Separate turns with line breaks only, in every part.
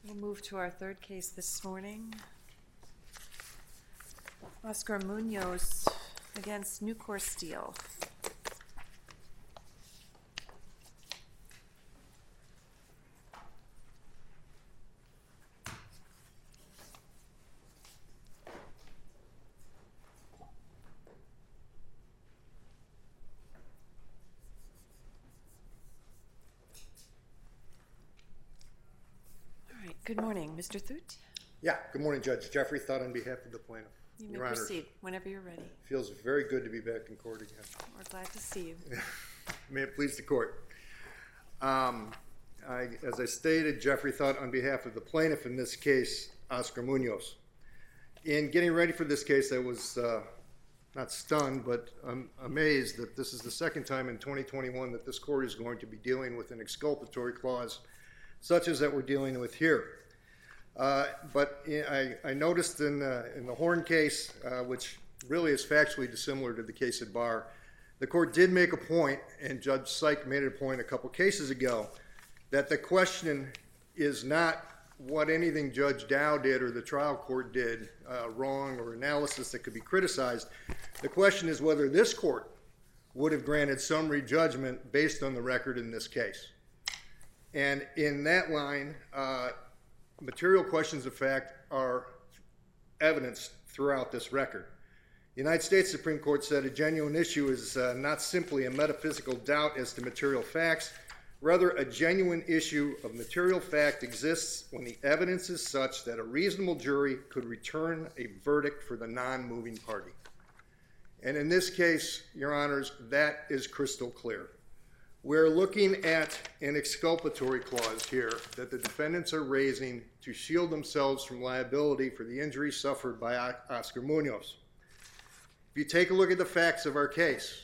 We'll move to our third case this morning. Oscar Munoz against Nucor Steel. Good morning, Mr. Thut.
Yeah, good morning, Judge. Jeffrey Thut on behalf of the plaintiff.
You may proceed whenever you're ready.
Feels very good to be back in court again.
We're glad to see you.
May it please the court. As I stated, Jeffrey Thut on behalf of the plaintiff, in this case, Oscar Munoz. In getting ready for this case, I was not stunned, but I'm amazed that this is the second time in 2021 that this court is going to be dealing with an exculpatory clause such as that we're dealing with here. But I noticed in the Horn case, which really is factually dissimilar to the case at bar, the court did make a point, and Judge Syke made a point a couple cases ago, that the question is not what anything Judge Dow did or the trial court did wrong or analysis that could be criticized. The question is whether this court would have granted summary judgment based on the record in this case. And in that line, material questions of fact are evidenced throughout this record. The United States Supreme Court said a genuine issue is not simply a metaphysical doubt as to material facts. Rather, a genuine issue of material fact exists when the evidence is such that a reasonable jury could return a verdict for the non-moving party. And in this case, Your Honors, that is crystal clear. We're looking at an exculpatory clause here that the defendants are raising to shield themselves from liability for the injuries suffered by Oscar Munoz. If you take a look at the facts of our case,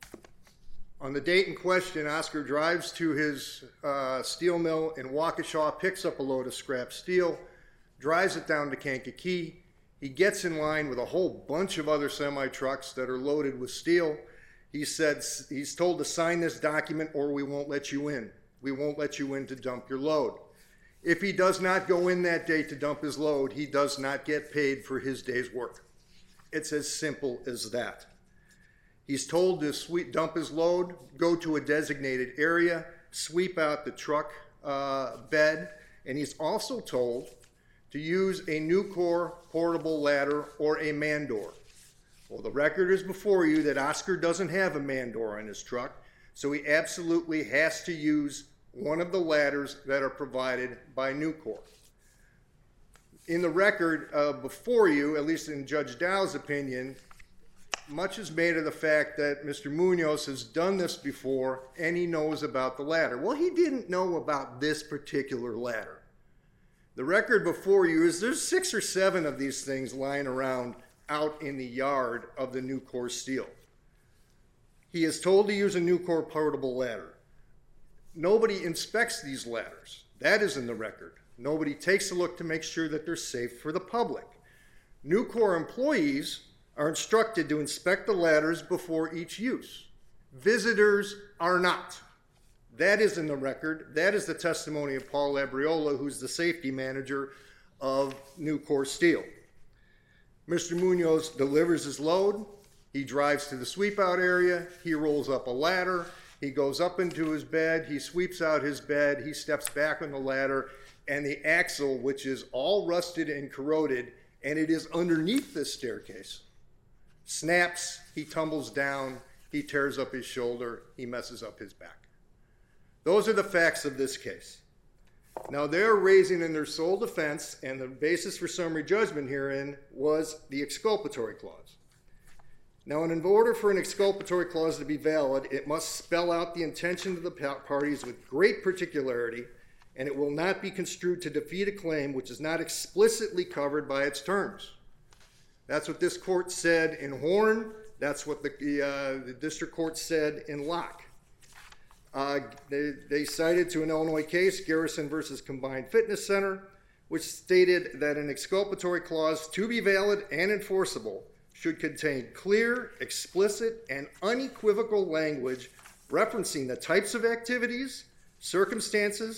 on the date in question, Oscar drives to his steel mill in Waukesha, picks up a load of scrap steel, drives it down to Kankakee. He gets in line with a whole bunch of other semi-trucks that are loaded with steel. He said he's told to sign this document or we won't let you in. We won't let you in to dump your load. If he does not go in that day to dump his load, he does not get paid for his day's work. It's as simple as that. He's told to dump his load, go to a designated area, sweep out the truck bed, and he's also told to use a Nucor portable ladder or a man door. Well, the record is before you that Oscar doesn't have a man door on his truck, so he absolutely has to use one of the ladders that are provided by Nucor. In the record before you, at least in Judge Dow's opinion, much is made of the fact that Mr. Munoz has done this before and he knows about the ladder. Well, he didn't know about this particular ladder. The record before you is there's 6 or 7 of these things lying around out in the yard of the Nucor Steel. He is told to use a Nucor portable ladder. Nobody inspects these ladders. That is in the record. Nobody takes a look to make sure that they're safe for the public. Nucor employees are instructed to inspect the ladders before each use. Visitors are not. That is in the record. That is the testimony of Paul Labriola, who's the safety manager of Nucor Steel. Mr. Munoz delivers his load. He drives to the sweep-out area. He rolls up a ladder. He goes up into his bed. He sweeps out his bed. He steps back on the ladder. And the axle, which is all rusted and corroded, and it is underneath this staircase, snaps. He tumbles down. He tears up his shoulder. He messes up his back. Those are the facts of this case. Now, they're raising in their sole defense, and the basis for summary judgment herein was the exculpatory clause. Now, in order for an exculpatory clause to be valid, it must spell out the intention of the parties with great particularity, and it will not be construed to defeat a claim which is not explicitly covered by its terms. That's what this court said in Horn. That's what the district court said in Locke. They cited to an Illinois case, Garrison versus Combined Fitness Center, which stated that an exculpatory clause, to be valid and enforceable, should contain clear, explicit, and unequivocal language referencing the types of activities, circumstances,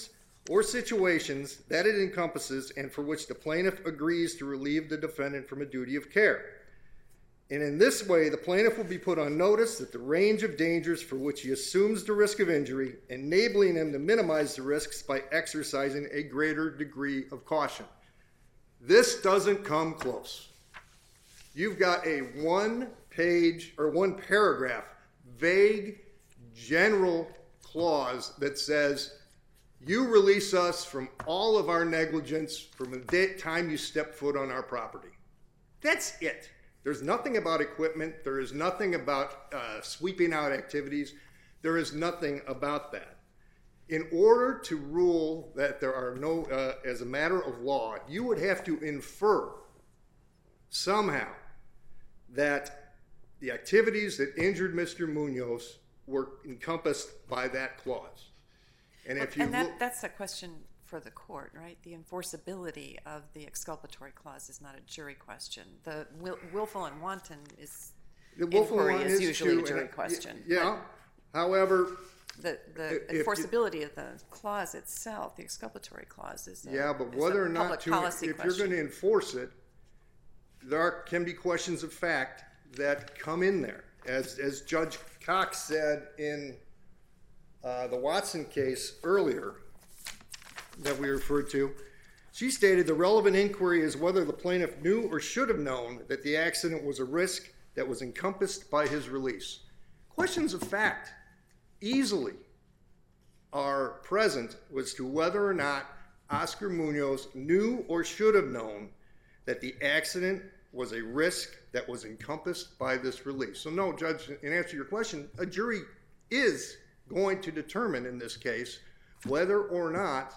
or situations that it encompasses and for which the plaintiff agrees to relieve the defendant from a duty of care. And in this way, the plaintiff will be put on notice that the range of dangers for which he assumes the risk of injury, enabling him to minimize the risks by exercising a greater degree of caution. This doesn't come close. You've got a one-page or one-paragraph, vague, general clause that says, you release us from all of our negligence from the time you step foot on our property. That's it. There's nothing about equipment. There is nothing about sweeping out activities. There is nothing about that. In order to rule that there are no, as a matter of law, you would have to infer somehow that the activities that injured Mr. Munoz were encompassed by that clause. And if you
that's a question for the court, right? The enforceability of the exculpatory clause is not a jury question. The willful and wanton inquiry is usually a jury question.
Yeah. However,
the enforceability of the clause itself, the exculpatory clause, is
but whether or not if you're going to enforce it, there can be questions of fact that come in there. As Judge Cox said in the Watson case earlier that we referred to, she stated the relevant inquiry is whether the plaintiff knew or should have known that the accident was a risk that was encompassed by his release. Questions of fact easily are present as to whether or not Oscar Munoz knew or should have known that the accident was a risk that was encompassed by this release. So no, Judge, in answer to your question, a jury is going to determine in this case whether or not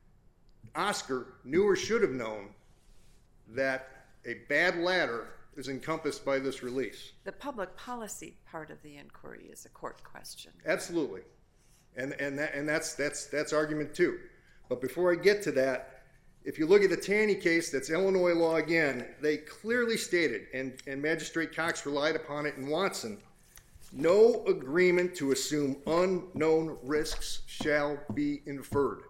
Oscar knew or should have known that a bad ladder is encompassed by this release.
The public policy part of the inquiry is a court question.
Absolutely. And that's argument two. But before I get to that, if you look at the Taney case, that's Illinois law again, they clearly stated, and Magistrate Cox relied upon it in Watson, no agreement to assume unknown risks shall be inferred.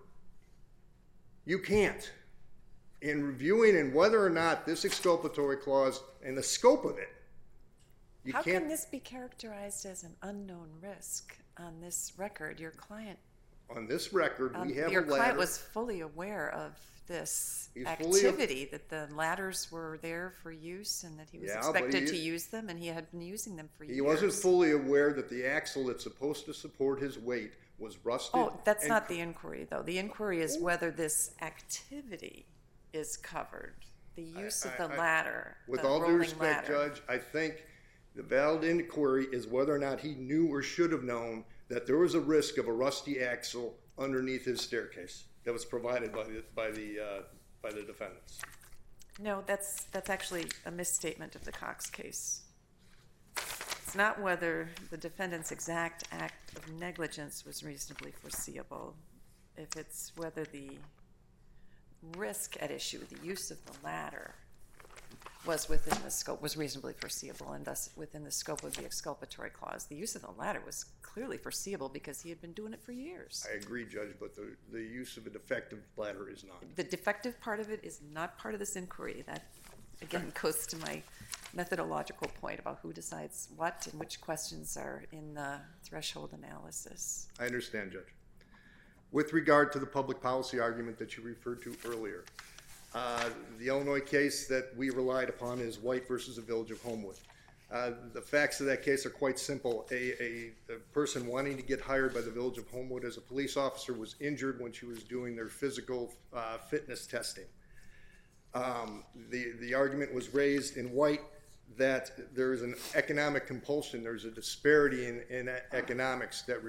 You can't. In reviewing and whether or not this exculpatory clause and the scope of it, you
How
can't.
can this be characterized as an unknown risk on this record? Your client,
on this record, we have
your
a ladder.
client was fully aware of this activity, that the ladders were there for use and that he was expected to use them, and he had been using them for years.
He wasn't fully aware that the axle that's supposed to support his weight was rusted.
Oh, that's not the inquiry, though. The inquiry is whether this activity is covered. The use of the ladder,
with
the
all due
rolling
respect,
ladder.
Judge, I think the valid inquiry is whether or not he knew or should have known that there was a risk of a rusty axle underneath his staircase that was provided by the defendants.
No, that's actually a misstatement of the Cox case. It's not whether the defendant's exact act of negligence was reasonably foreseeable. If it's whether the risk at issue, the use of the ladder, was within the scope, was reasonably foreseeable, and thus within the scope of the exculpatory clause. The use of the ladder was clearly foreseeable because he had been doing it for years.
I agree, Judge, but the use of a defective ladder is not.
The defective part of it is not part of this inquiry. That, again, goes to my methodological point about who decides what and which questions are in the threshold analysis.
I understand, Judge. With regard to the public policy argument that you referred to earlier, the Illinois case that we relied upon is White versus the Village of Homewood. The facts of that case are quite simple. A person wanting to get hired by the Village of Homewood as a police officer was injured when she was doing their physical fitness testing. The argument was raised in White that there is an economic compulsion, there's a disparity in economics that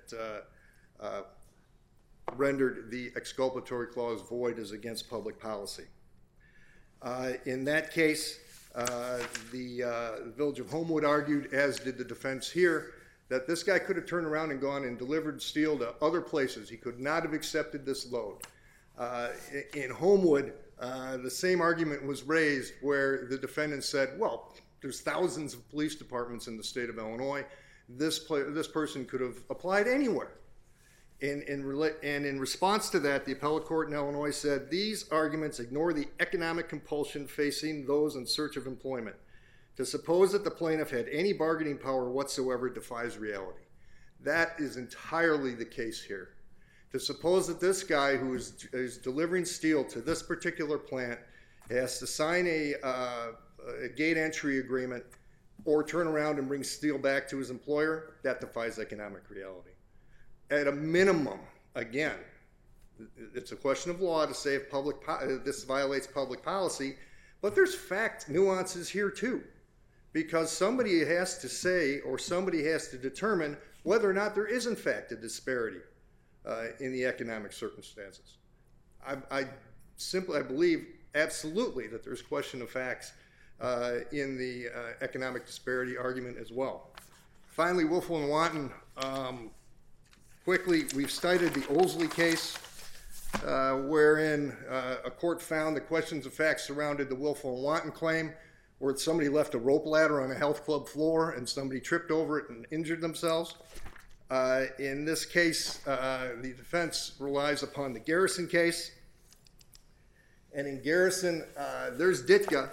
rendered the exculpatory clause void as against public policy. In that case, the Village of Homewood argued, as did the defense here, that this guy could have turned around and gone and delivered steel to other places. He could not have accepted this load. In Homewood, the same argument was raised where the defendant said, well, there's thousands of police departments in the state of Illinois. This person could have applied anywhere. And in response to that, the appellate court in Illinois said, these arguments ignore the economic compulsion facing those in search of employment. To suppose that the plaintiff had any bargaining power whatsoever defies reality. That is entirely the case here. To suppose that this guy who is delivering steel to this particular plant has to sign a gate entry agreement or turn around and bring steel back to his employer, that defies economic reality. At a minimum, again, it's a question of law to say if this violates public policy, but there's fact nuances here too, because somebody has to say or somebody has to determine whether or not there is in fact a disparity in the economic circumstances. I believe absolutely that there's question of facts in the economic disparity argument as well. Finally, Willful and Wanton. Quickly, we've cited the Olsley case, wherein a court found the questions of fact surrounded the Willful and Wanton claim, where somebody left a rope ladder on a health club floor and somebody tripped over it and injured themselves. In this case, the defense relies upon the Garrison case. And in Garrison, there's dicta,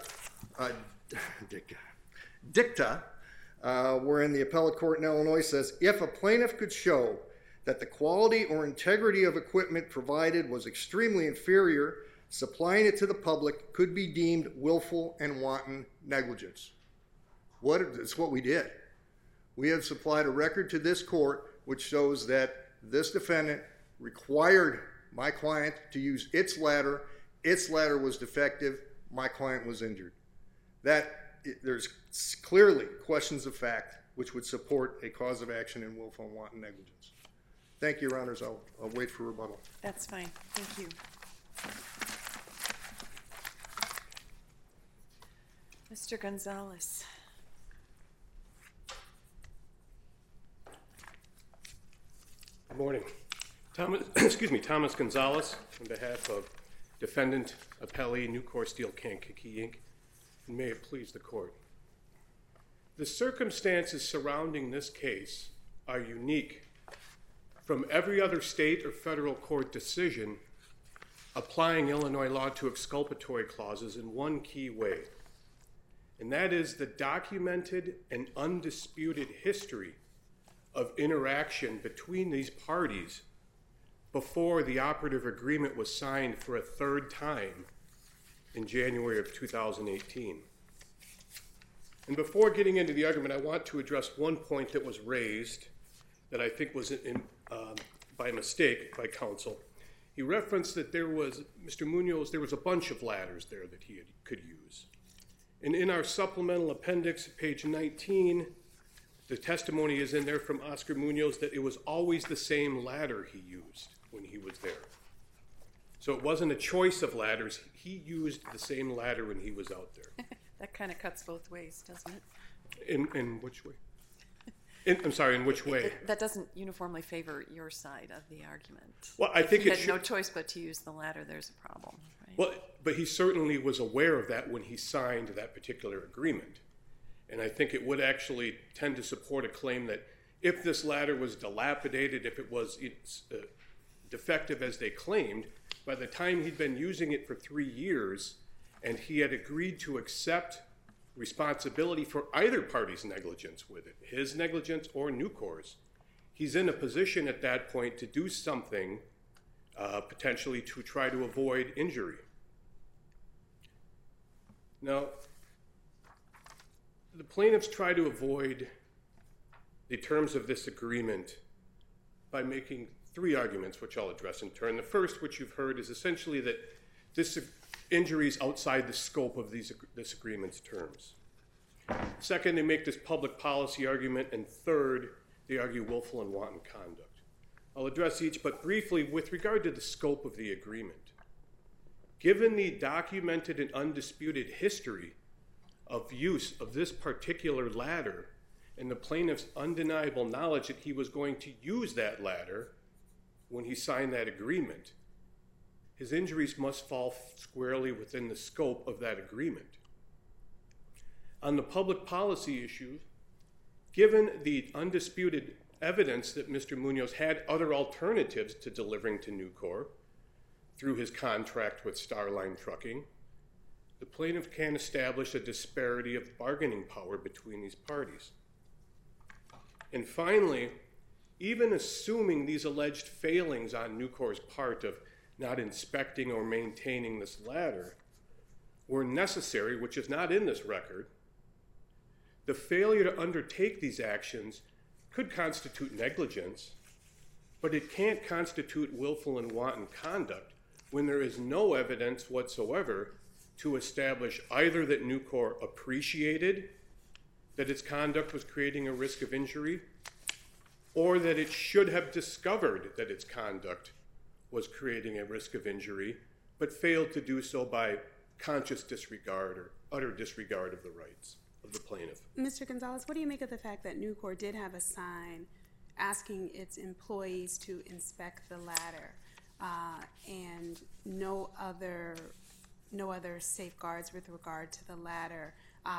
wherein the appellate court in Illinois says, if a plaintiff could show that the quality or integrity of equipment provided was extremely inferior, supplying it to the public could be deemed willful and wanton negligence. It's what we did. We have supplied a record to this court which shows that this defendant required my client to use its ladder. Its ladder was defective. My client was injured. There's clearly questions of fact which would support a cause of action in willful and wanton negligence. Thank you, Your Honors. I'll wait for rebuttal.
That's fine. Thank you. Mr. Gonzalez.
Good morning. Thomas Gonzalez on behalf of Defendant Appellee Nucor Steel Kankakee, Inc. And may it please the court. The circumstances surrounding this case are unique from every other state or federal court decision applying Illinois law to exculpatory clauses in one key way. And that is the documented and undisputed history of interaction between these parties before the operative agreement was signed for a third time in January of 2018. And before getting into the argument, I want to address one point that was raised that I think was by mistake by counsel. He referenced that Mr. Munoz, there was a bunch of ladders there that he could use. And in our supplemental appendix, page 19, the testimony is in there from Oscar Munoz that it was always the same ladder he used when he was there. So it wasn't a choice of ladders. He used the same ladder when he was out there.
That kind of cuts both ways, doesn't it?
In which way? In which way?
That doesn't uniformly favor your side of the argument.
Well, I think
if he had no choice but to use the ladder, there's a problem. Right?
Well, but he certainly was aware of that when he signed that particular agreement. And I think it would actually tend to support a claim that if this ladder was dilapidated, if it was defective as they claimed, by the time he'd been using it for 3 years and he had agreed to accept responsibility for either party's negligence with it, his negligence or Nucor's, he's in a position at that point to do something potentially to try to avoid injury. Now, the plaintiffs try to avoid the terms of this agreement by making 3 arguments, which I'll address in turn. The first, which you've heard, is essentially that this injury is outside the scope of this agreement's terms. Second, they make this public policy argument. And third, they argue willful and wanton conduct. I'll address each, but briefly, with regard to the scope of the agreement. Given the documented and undisputed history of use of this particular ladder and the plaintiff's undeniable knowledge that he was going to use that ladder when he signed that agreement, his injuries must fall squarely within the scope of that agreement. On the public policy issue, given the undisputed evidence that Mr. Munoz had other alternatives to delivering to Nucor through his contract with Starline Trucking, the plaintiff can establish a disparity of bargaining power between these parties. And finally, even assuming these alleged failings on Nucor's part of not inspecting or maintaining this ladder were necessary, which is not in this record, the failure to undertake these actions could constitute negligence, but it can't constitute willful and wanton conduct when there is no evidence whatsoever to establish either that Nucor appreciated that its conduct was creating a risk of injury, or that it should have discovered that its conduct was creating a risk of injury, but failed to do so by conscious disregard or utter disregard of the rights of the plaintiff.
Mr. Gonzalez, what do you make of the fact that Nucor did have a sign asking its employees to inspect the ladder and no other safeguards with regard to the ladder?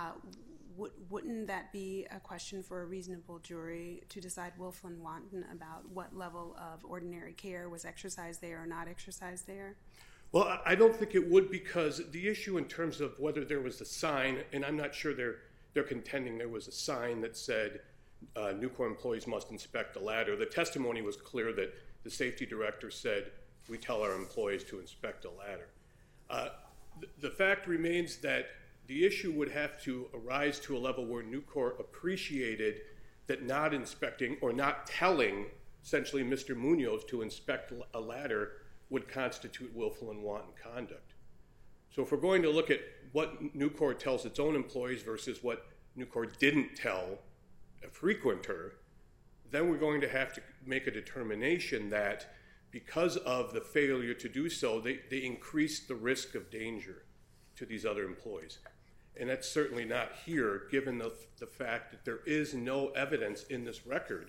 Wouldn't that be a question for a reasonable jury to decide willful and wanton about what level of ordinary care was exercised there or not exercised there?
Well, I don't think it would, because the issue in terms of whether there was a sign, and I'm not sure they're contending there was a sign that said Nucor employees must inspect the ladder. The testimony was clear that the safety director said, we tell our employees to inspect the ladder. The fact remains that the issue would have to arise to a level where Nucor appreciated that not inspecting or not telling, essentially, Mr. Munoz to inspect a ladder would constitute willful and wanton conduct. So if we're going to look at what Nucor tells its own employees versus what Nucor didn't tell a frequenter, then we're going to have to make a determination that because of the failure to do so, they increased the risk of danger to these other employees. And that's certainly not here, given the fact that there is no evidence in this record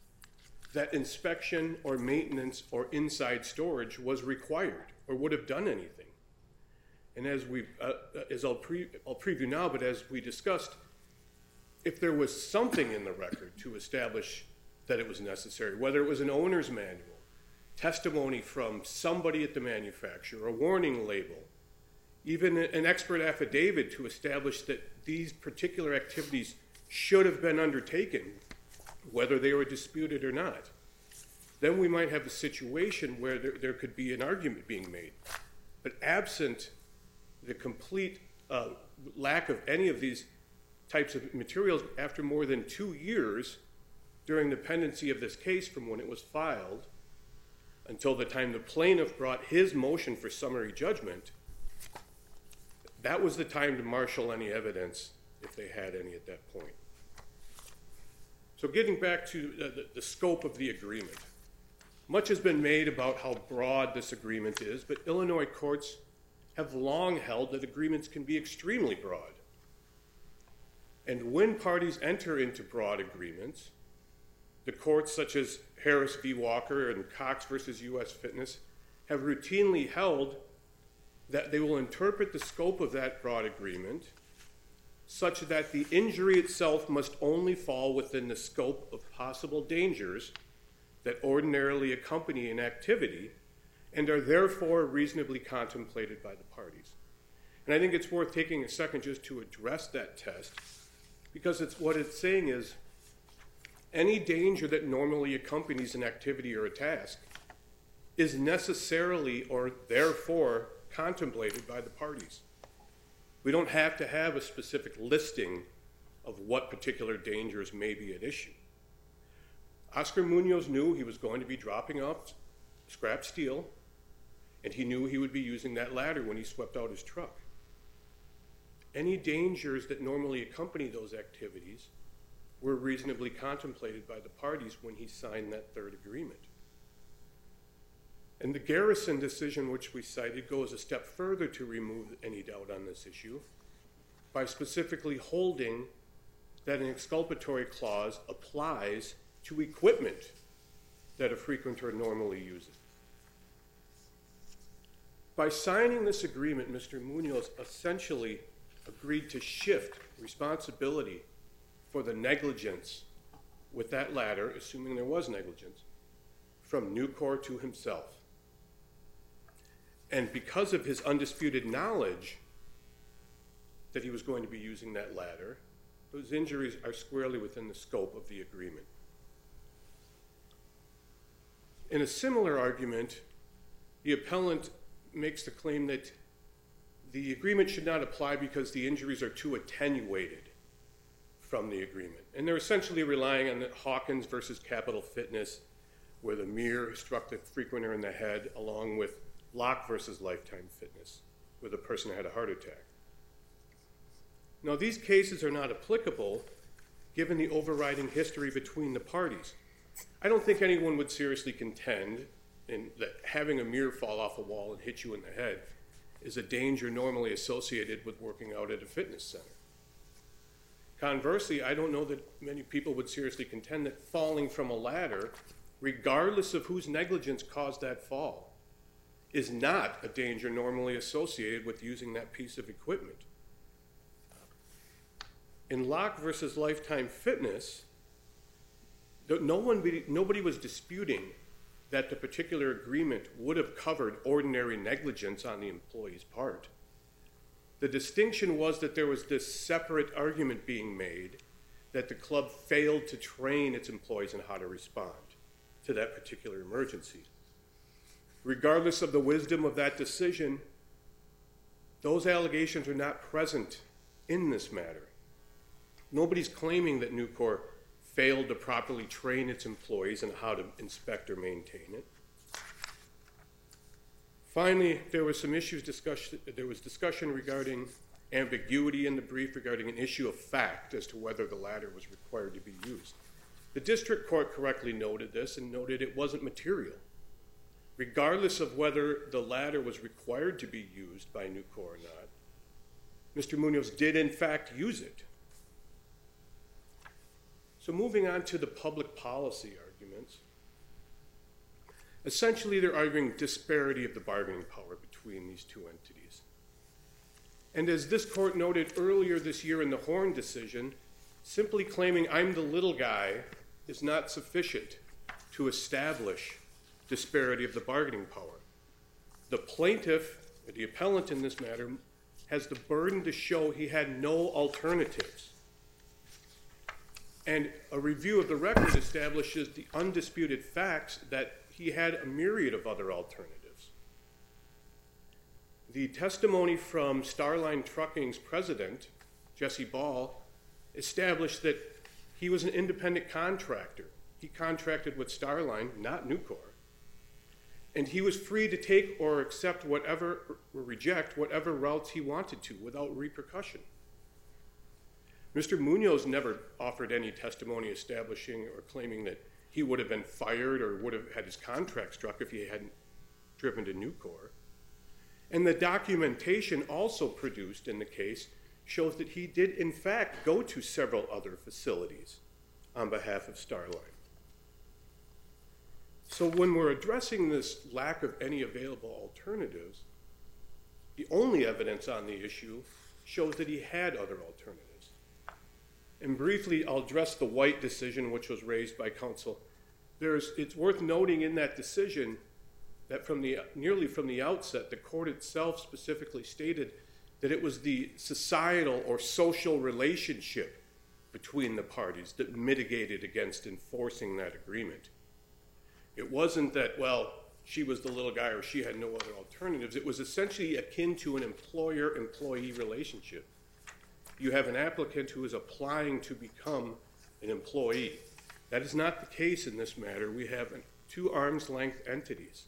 that inspection or maintenance or inside storage was required or would have done anything. And as I'll preview now, but as we discussed, if there was something in the record to establish that it was necessary, whether it was an owner's manual, testimony from somebody at the manufacturer, a warning label, even an expert affidavit to establish that these particular activities should have been undertaken, whether they were disputed or not, then we might have a situation where there could be an argument being made. But absent the complete lack of any of these types of materials, after more than 2 years during the pendency of this case from when it was filed until the time the plaintiff brought his motion for summary judgment, that was the time to marshal any evidence, if they had any at that point. So getting back to the scope of the agreement, much has been made about how broad this agreement is, but Illinois courts have long held that agreements can be extremely broad. And when parties enter into broad agreements, the courts such as Harris v. Walker and Cox v. U.S. Fitness have routinely held that they will interpret the scope of that broad agreement such that the injury itself must only fall within the scope of possible dangers that ordinarily accompany an activity and are therefore reasonably contemplated by the parties. And I think it's worth taking a second just to address that test, because what it's saying is any danger that normally accompanies an activity or a task is necessarily or therefore contemplated by the parties. We don't have to have a specific listing of what particular dangers may be at issue. Oscar Munoz knew he was going to be dropping off scrap steel, and he knew he would be using that ladder when he swept out his truck. Any dangers that normally accompany those activities were reasonably contemplated by the parties when he signed that third agreement. And the Garrison decision, which we cited, goes a step further to remove any doubt on this issue by specifically holding that an exculpatory clause applies to equipment that a frequenter normally uses. By signing this agreement, Mr. Munoz essentially agreed to shift responsibility for the negligence with that ladder, assuming there was negligence, from Nucor to himself. And because of his undisputed knowledge that he was going to be using that ladder, those injuries are squarely within the scope of the agreement. In a similar argument, the appellant makes the claim that the agreement should not apply because the injuries are too attenuated from the agreement. And they're essentially relying on the Hawkins versus Capital Fitness, where the mirror struck the frequenter in the head, along with Locke versus Lifetime Fitness, where the person had a heart attack. Now, these cases are not applicable given the overriding history between the parties. I don't think anyone would seriously contend that having a mirror fall off a wall and hit you in the head is a danger normally associated with working out at a fitness center. Conversely, I don't know that many people would seriously contend that falling from a ladder, regardless of whose negligence caused that fall, is not a danger normally associated with using that piece of equipment. In Locke versus Lifetime Fitness, nobody was disputing that the particular agreement would have covered ordinary negligence on the employee's part. The distinction was that there was this separate argument being made that the club failed to train its employees on how to respond to that particular emergency. Regardless of the wisdom of that decision, those allegations are not present in this matter. Nobody's claiming that Nucor failed to properly train its employees on how to inspect or maintain it. Finally, there was discussion regarding ambiguity in the brief regarding an issue of fact as to whether the ladder was required to be used. The district court correctly noted this and noted it wasn't material. Regardless of whether the ladder was required to be used by Nucor or not, Mr. Munoz did in fact use it. So moving on to the public policy arguments, essentially they're arguing disparity of the bargaining power between these two entities. And as this court noted earlier this year in the Horn decision, simply claiming I'm the little guy is not sufficient to establish disparity of the bargaining power. The plaintiff, or the appellant in this matter, has the burden to show he had no alternatives. And a review of the record establishes the undisputed facts that he had a myriad of other alternatives. The testimony from Starline Trucking's president, Jesse Ball, established that he was an independent contractor. He contracted with Starline, not Nucor. And he was free to take or accept whatever, or reject whatever routes he wanted to without repercussion. Mr. Munoz never offered any testimony establishing or claiming that he would have been fired or would have had his contract struck if he hadn't driven to Nucor. And the documentation also produced in the case shows that he did in fact go to several other facilities on behalf of Starline. So when we're addressing this lack of any available alternatives, the only evidence on the issue shows that he had other alternatives. And briefly, I'll address the White decision, which was raised by counsel. It's worth noting in that decision that nearly from the outset, the court itself specifically stated that it was the societal or social relationship between the parties that mitigated against enforcing that agreement. It wasn't that, well, she was the little guy or she had no other alternatives. It was essentially akin to an employer-employee relationship. You have an applicant who is applying to become an employee. That is not the case in this matter. We have two arm's-length entities.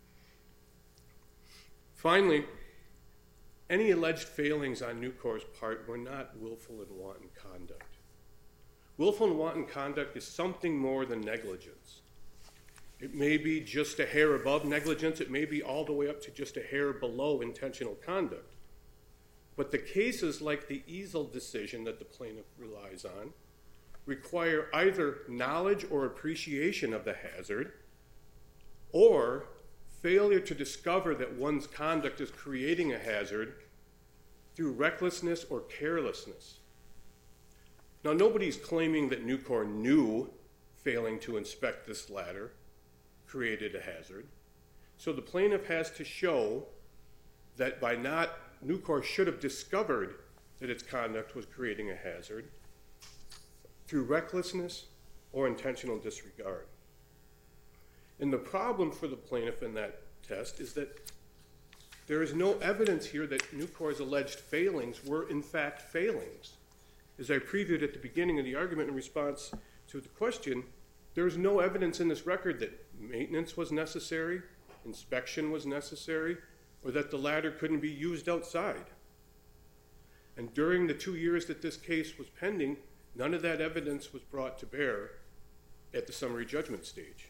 Finally, any alleged failings on Nucor's part were not willful and wanton conduct. Willful and wanton conduct is something more than negligence. It may be just a hair above negligence. It may be all the way up to just a hair below intentional conduct. But the cases like the Easel decision that the plaintiff relies on require either knowledge or appreciation of the hazard or failure to discover that one's conduct is creating a hazard through recklessness or carelessness. Now, nobody's claiming that Nucor knew failing to inspect this ladder created a hazard. So the plaintiff has to show that Nucor should have discovered that its conduct was creating a hazard through recklessness or intentional disregard. And the problem for the plaintiff in that test is that there is no evidence here that Nucor's alleged failings were in fact failings. As I previewed at the beginning of the argument in response to the question, there is no evidence in this record that maintenance was necessary, inspection was necessary, or that the ladder couldn't be used outside. And during the 2 years that this case was pending, none of that evidence was brought to bear at the summary judgment stage.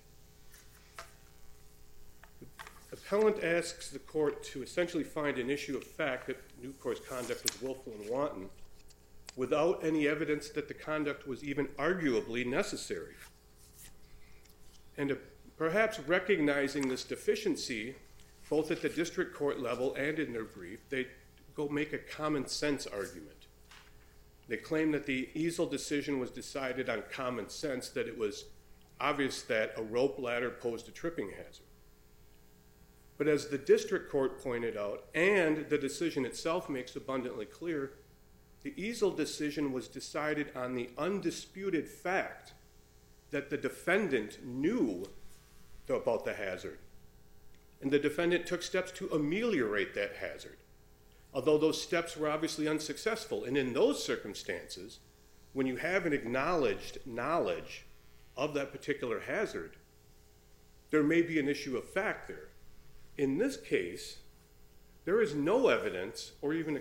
The appellant asks the court to essentially find an issue of fact that Nucor's conduct was willful and wanton without any evidence that the conduct was even arguably necessary. And perhaps recognizing this deficiency, both at the district court level and in their brief, they go make a common sense argument. They claim that the Easel decision was decided on common sense, that it was obvious that a rope ladder posed a tripping hazard. But as the district court pointed out, and the decision itself makes abundantly clear, the Easel decision was decided on the undisputed fact that the defendant knew about the hazard. And the defendant took steps to ameliorate that hazard, although those steps were obviously unsuccessful. And in those circumstances, when you have an acknowledged knowledge of that particular hazard, there may be an issue of fact there. In this case, there is no evidence or even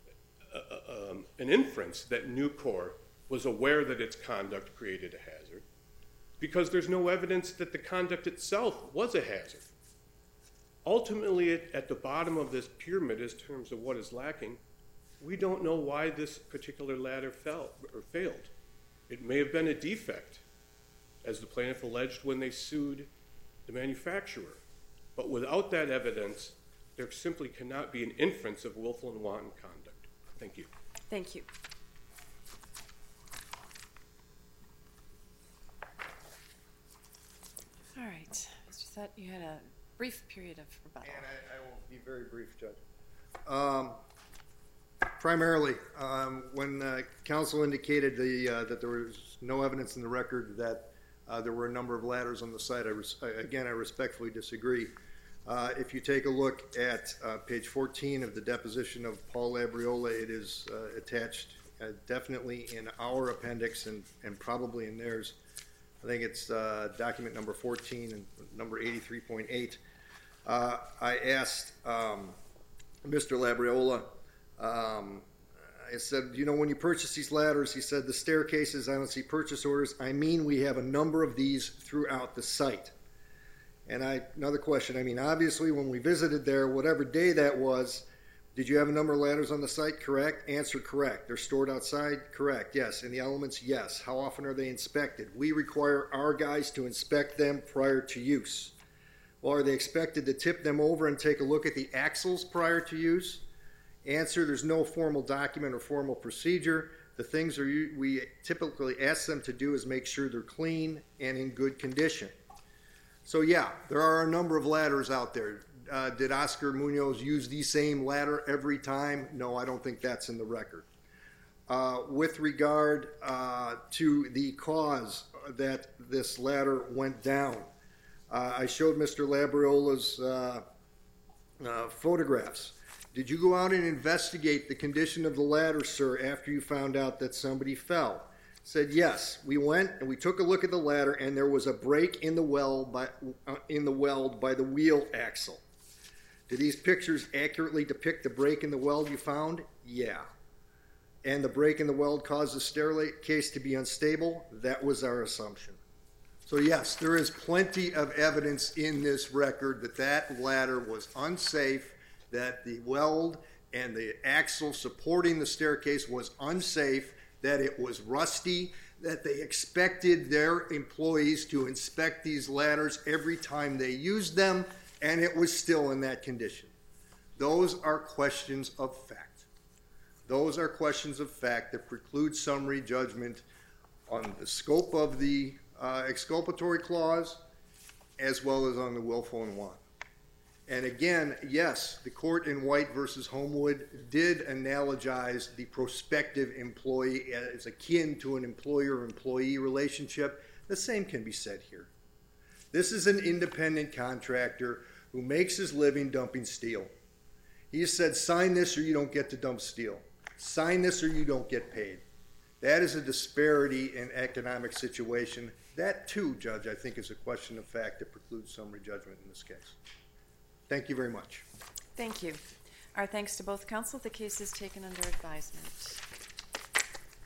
an inference that Nucor was aware that its conduct created a hazard, because there's no evidence that the conduct itself was a hazard. Ultimately, at the bottom of this pyramid, in terms of what is lacking, we don't know why this particular ladder failed. It may have been a defect, as the plaintiff alleged when they sued the manufacturer. But without that evidence, there simply cannot be an inference of willful and wanton conduct. Thank you.
Thank you. All right. Mr. Sett, you had a brief period of rebuttal.
And I will be very brief, Judge. Primarily, when counsel indicated that there was no evidence in the record that there were a number of ladders on the site, I respectfully disagree. If you take a look at page 14 of the deposition of Paul Labriola, it is attached definitely in our appendix and probably in theirs. I think it's document number 14 and number 83.8. I asked Mr. Labriola, I said, when you purchase these ladders, he said, the staircases, I don't see purchase orders. I mean, we have a number of these throughout the site. And another question, obviously when we visited there, whatever day that was, did you have a number of ladders on the site? Correct. Answer, correct. They're stored outside? Correct. Yes. And the elements? Yes. How often are they inspected? We require our guys to inspect them prior to use. Well, are they expected to tip them over and take a look at the axles prior to use? Answer, there's no formal document or formal procedure. The things we typically ask them to do is make sure they're clean and in good condition. So yeah, there are a number of ladders out there. Did Oscar Munoz use the same ladder every time? No, I don't think that's in the record. With regard to the cause that this ladder went down, I showed Mr. Labriola's photographs. Did you go out and investigate the condition of the ladder, sir, after you found out that somebody fell? Said yes. We went and we took a look at the ladder, and there was a break in the weld by the wheel axle. Do these pictures accurately depict the break in the weld you found? Yeah. And the break in the weld caused the staircase to be unstable? That was our assumption. So yes, there is plenty of evidence in this record that that ladder was unsafe, that the weld and the axle supporting the staircase was unsafe, that it was rusty, that they expected their employees to inspect these ladders every time they used them, and it was still in that condition. Those are questions of fact. Those are questions of fact that preclude summary judgment on the scope of the exculpatory clause as well as on the willful and wanton. And again, yes, the court in White versus Homewood did analogize the prospective employee as akin to an employer-employee relationship. The same can be said here. This is an independent contractor who makes his living dumping steel. He said, sign this or you don't get to dump steel. Sign this or you don't get paid. That is a disparity in economic situation. That too, Judge, I think is a question of fact that precludes summary judgment in this case. Thank you very much.
Thank you. Our thanks to both counsel. The case is taken under advisement.